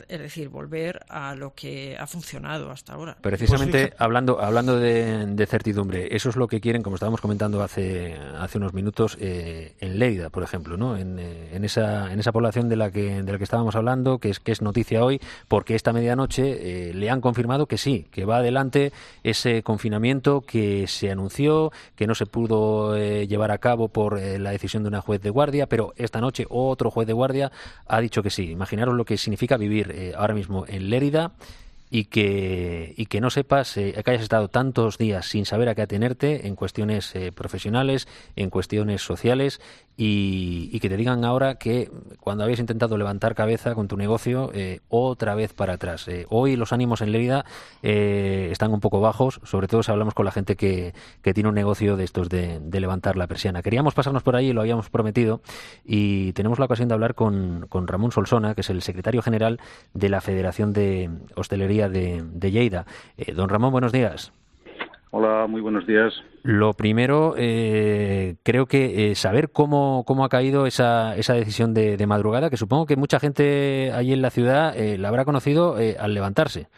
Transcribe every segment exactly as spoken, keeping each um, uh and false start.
es decir, volver a lo que ha funcionado hasta ahora. Precisamente pues hablando hablando de, de certidumbre, eso es lo que quieren, como estábamos comentando hace hace unos minutos, eh, en Lleida, por ejemplo, ¿no? En, eh, en esa en esa población de la que de la que estábamos hablando, que es que es noticia hoy, porque esta medianoche eh, le han confirmado que sí, que va adelante ese confinamiento que se anunció, que no se pudo eh, llevar a cabo por eh, la decisión de una juez de guardia, pero esta noche otro juez de guardia ha dicho que sí. Imaginaros lo que significa vivir eh, ahora mismo en Lérida y que y que no sepas, eh, que hayas estado tantos días sin saber a qué atenerte en cuestiones eh, profesionales, en cuestiones sociales, y, y que te digan ahora que cuando habías intentado levantar cabeza con tu negocio, eh, otra vez para atrás. Eh, hoy los ánimos en Lérida eh, están un poco bajos, sobre todo si hablamos con la gente que, que tiene un negocio de estos de, de levantar la persiana. Queríamos pasarnos por ahí, lo habíamos prometido, y tenemos la ocasión de hablar con, con Ramón Solsona, que es el secretario general de la Federación de Hostelería de, de Lleida. Eh, don Ramón, buenos días. Hola, muy buenos días. Lo primero, eh, creo que eh, saber cómo, cómo ha caído esa, esa decisión de, de madrugada, que supongo que mucha gente allí en la ciudad eh, la habrá conocido eh, al levantarse.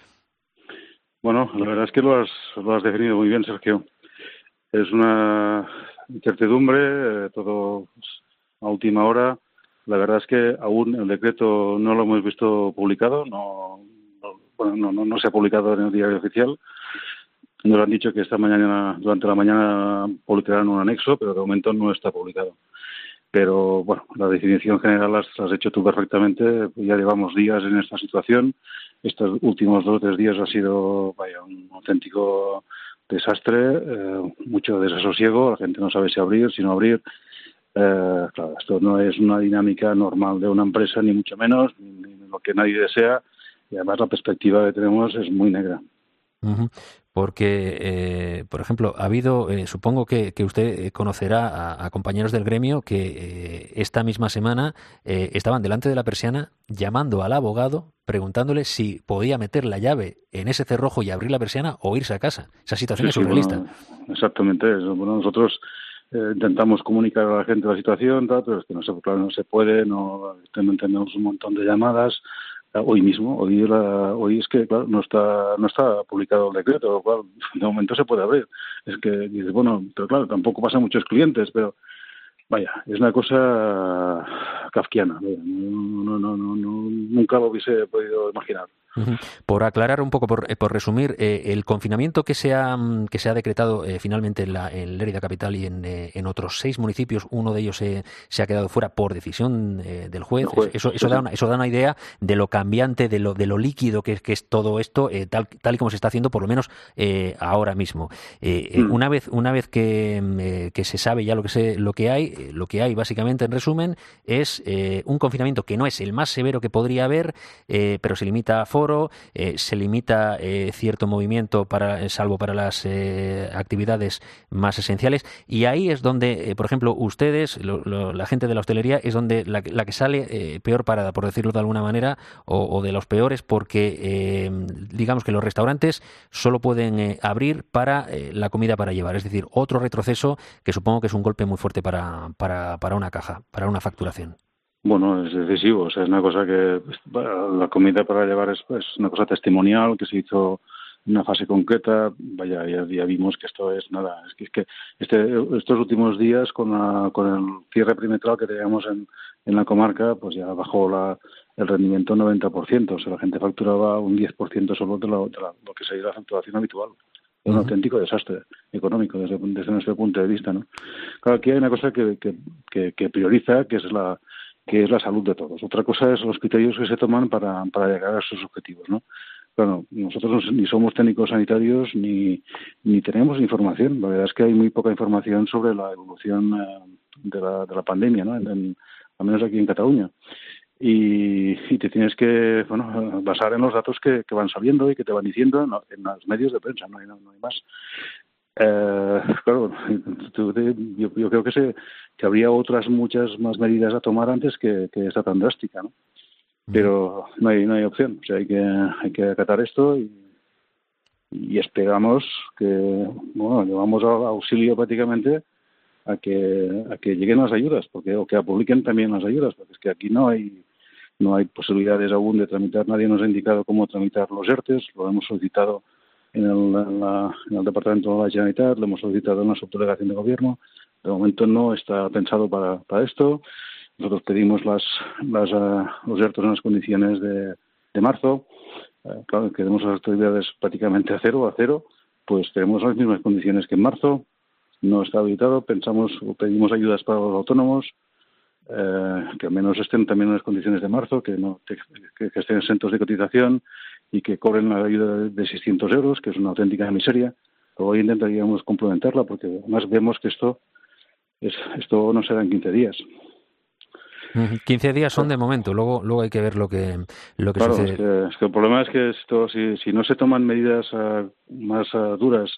Bueno, la verdad es que lo has, lo has definido muy bien, Sergio. Es una incertidumbre, eh, todo a última hora. La verdad es que aún el decreto no lo hemos visto publicado, no, no, bueno, no, no, no se ha publicado en el diario oficial. Nos han dicho que esta mañana, durante la mañana, publicarán un anexo, pero de momento no está publicado. Pero, bueno, la definición general la has hecho tú perfectamente. Ya llevamos días en esta situación. Estos últimos dos o tres días ha sido, vaya, un auténtico desastre, eh, mucho desasosiego. La gente no sabe si abrir, si no abrir. Eh, claro, esto no es una dinámica normal de una empresa, ni mucho menos, ni lo que nadie desea. Y además la perspectiva que tenemos es muy negra. Uh-huh. Porque, eh, por ejemplo, ha habido, eh, supongo que, que usted conocerá a, a compañeros del gremio que eh, esta misma semana eh, estaban delante de la persiana llamando al abogado, preguntándole si podía meter la llave en ese cerrojo y abrir la persiana o irse a casa. Esa situación Sí, es sí, surrealista. Bueno, exactamente eso. Bueno, nosotros eh, intentamos comunicar a la gente la situación, tal, pero es que no se, claro, no se puede, no tenemos un montón de llamadas. Hoy mismo, hoy, la, hoy es que claro, no está no está publicado el decreto, lo cual de momento se puede abrir. Es que dices, bueno, pero claro, tampoco pasan muchos clientes, pero vaya, es una cosa kafkiana. No, no, no, no, no, nunca lo hubiese podido imaginar. Uh-huh. Por aclarar un poco, por, eh, por resumir, eh, el confinamiento que se ha, que se ha decretado eh, finalmente en, la, en Lérida Capital y en, eh, en otros seis municipios, uno de ellos eh, se ha quedado fuera por decisión eh, del juez. juez. Eso, eso, sí, da sí. Una, eso da una idea de lo cambiante, de lo, de lo líquido que, que es todo esto, eh, tal, tal y como se está haciendo, por lo menos eh, ahora mismo. Eh, eh, mm. Una vez, una vez que, eh, que se sabe ya lo que, se, lo que hay, eh, lo que hay básicamente en resumen es eh, un confinamiento que no es el más severo que podría haber, eh, pero se limita a foro. Eh, se limita eh, cierto movimiento para, salvo para las eh, actividades más esenciales, y ahí es donde, eh, por ejemplo, ustedes, lo, lo, la gente de la hostelería, es donde la, la que sale eh, peor parada, por decirlo de alguna manera, o, o de los peores, porque eh, digamos que los restaurantes solo pueden eh, abrir para eh, la comida para llevar, es decir, otro retroceso que supongo que es un golpe muy fuerte para, para, para una caja, para una facturación. Bueno, es decisivo, o sea, es una cosa que la comida para llevar es, es una cosa testimonial que se hizo en una fase concreta. Vaya, ya, ya vimos que esto es nada, es que, es que este, estos últimos días con, la, con el cierre perimetral que teníamos en, en la comarca, pues ya bajó la, el rendimiento un noventa por ciento, o sea, la gente facturaba un diez por ciento solo de, lo, de la, lo que sería la facturación habitual. Es un uh-huh. auténtico desastre económico desde, desde nuestro punto de vista, ¿no? Claro, aquí hay una cosa que, que, que, que prioriza, que es la que es la salud de todos. Otra cosa es los criterios que se toman para, para llegar a esos objetivos, ¿no? Claro, nosotros ni somos técnicos sanitarios ni, ni tenemos información. La verdad es que hay muy poca información sobre la evolución eh, de, la, de la pandemia, ¿no? En, en, al menos aquí en Cataluña. Y, y te tienes que bueno, basar en los datos que, que van saliendo y que te van diciendo en, en los medios de prensa, no hay, no, no hay más. Eh, claro, yo, yo creo que, se, que habría otras muchas más medidas a tomar antes que, que esta tan drástica, ¿no? Pero no hay no hay opción, o sea, hay que hay que acatar esto y, y esperamos que, bueno, llevamos a auxilio prácticamente a que a que lleguen las ayudas, porque o que publiquen también las ayudas, porque es que aquí no hay no hay posibilidades aún de tramitar, nadie nos ha indicado cómo tramitar los ERTES, lo hemos solicitado en el, en la, en el Departamento de la Generalitat, lo hemos solicitado en la Subdelegación de Gobierno, de momento no está pensado para, para esto. Nosotros pedimos las, las, uh, los ERTES en las condiciones de, de marzo, uh, claro, queremos las actividades prácticamente a cero, a cero, pues tenemos las mismas condiciones que en marzo, no está habilitado, pensamos o pedimos ayudas para los autónomos, eh, que al menos estén también en las condiciones de marzo, que no que, que estén exentos de cotización y que cobren la ayuda de seiscientos euros, que es una auténtica miseria. Luego intentaríamos complementarla, porque además vemos que esto es, esto no será en quince días. quince días son de momento, luego luego hay que ver lo que lo que claro, sucede. Es que, es que el problema es que esto, si, si no se toman medidas uh, más uh, duras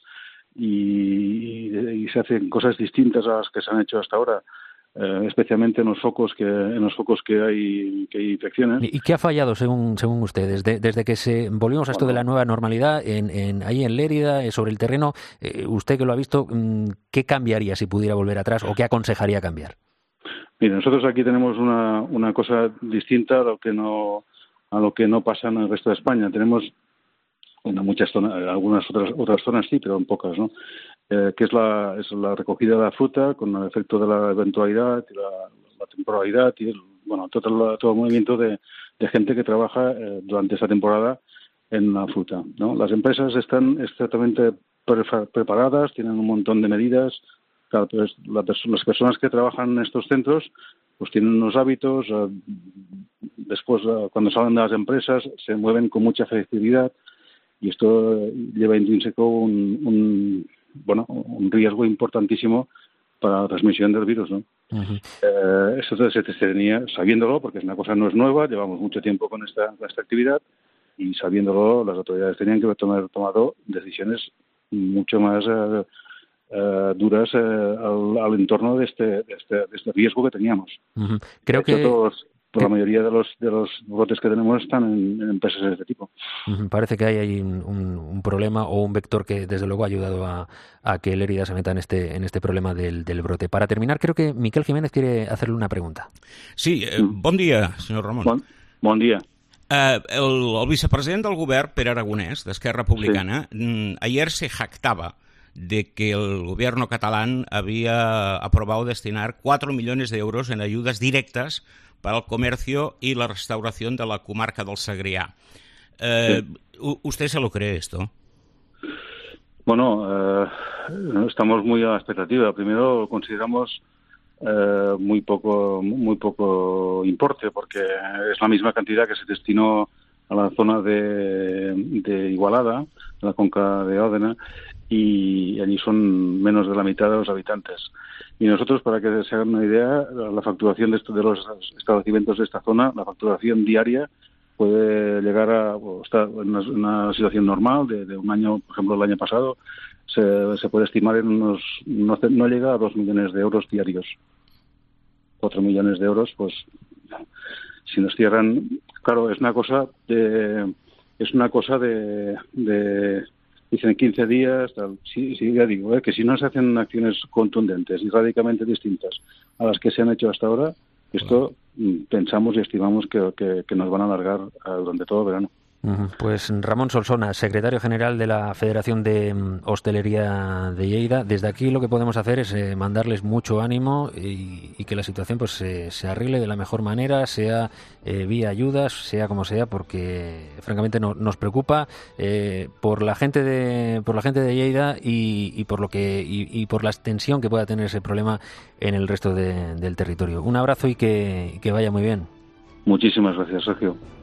y, y, y se hacen cosas distintas a las que se han hecho hasta ahora, eh, especialmente en los focos que en los focos que hay que hay infecciones. ¿Y qué ha fallado según según ustedes desde, desde que se volvimos a esto bueno, de la nueva normalidad en, en ahí en Lérida, eh, sobre el terreno? Eh, usted que lo ha visto, ¿qué cambiaría si pudiera volver atrás o qué aconsejaría cambiar? Mire, nosotros aquí tenemos una una cosa distinta a lo que no a lo que no pasa en el resto de España. Tenemos en muchas zonas, algunas otras otras zonas sí, pero en pocas, ¿no? Eh, que es la es la recogida de la fruta con el efecto de la eventualidad y la, la temporalidad y el, bueno todo el, todo el movimiento de, de gente que trabaja eh, durante esta temporada en la fruta, ¿no? Las empresas están exactamente pre preparadas, tienen un montón de medidas. Claro, pues la, las personas que trabajan en estos centros pues tienen unos hábitos, eh, después eh, cuando salen de las empresas se mueven con mucha flexibilidad y esto eh, lleva intrínseco un, un bueno un riesgo importantísimo para la transmisión del virus, ¿no? Uh-huh. eh, eso se tenía sabiéndolo, porque es una cosa no es nueva, llevamos mucho tiempo con esta, con esta actividad y sabiéndolo las autoridades tenían que haber tomado, tomado decisiones mucho más eh, Uh, duras uh, al, al entorno de este, de este de este riesgo que teníamos. Uh-huh. Creo de hecho, que todos, por que... la mayoría de los de los brotes que tenemos están en, en empresas de este tipo. Uh-huh. Parece que hay ahí un, un, un problema o un vector que desde luego ha ayudado a, a que Lérida se meta en este en este problema del, del brote. Para terminar, creo que Miquel Jiménez quiere hacerle una pregunta. Sí, eh, bon dia, senyor Ramon. Bon, bon dia. Uh, el, el vicepresident del govern, Pere Aragonès, d'Esquerra Republicana, sí. ayer se jactaba de que el gobierno catalán había aprobado destinar cuatro millones de euros en ayudas directas para el comercio y la restauración de la comarca del Segrià. Eh, sí. ¿Usted se lo cree esto? Bueno, eh, estamos muy a la expectativa. Primero consideramos eh, muy poco muy poco importe, porque es la misma cantidad que se destinó a la zona de, de Igualada, la conca de Òdena, y allí son menos de la mitad de los habitantes. Y nosotros, para que se hagan una idea, la facturación de, esto, de los establecimientos de esta zona, la facturación diaria puede llegar a o está en una, una situación normal de, de un año, por ejemplo, el año pasado, se, se puede estimar en unos, no, no llega a dos millones de euros diarios. Cuatro millones de euros, pues, si nos cierran, claro, es una cosa de, es una cosa de, de dicen quince días, tal. Sí, sí, ya digo, ¿eh? que si no se hacen acciones contundentes y radicalmente distintas a las que se han hecho hasta ahora, esto bueno. pensamos y estimamos que, que, que nos van a alargar durante todo el verano. Pues Ramón Solsona, secretario general de la Federación de Hostelería de Lleida, desde aquí lo que podemos hacer es eh, mandarles mucho ánimo y, y que la situación pues se, se arregle de la mejor manera, sea eh, vía ayudas, sea como sea, porque francamente no, nos preocupa eh, por la gente de por la gente de Lleida y, y por lo que y, y por la extensión que pueda tener ese problema en el resto de, del territorio. Un abrazo y que, que vaya muy bien. Muchísimas gracias, Sergio.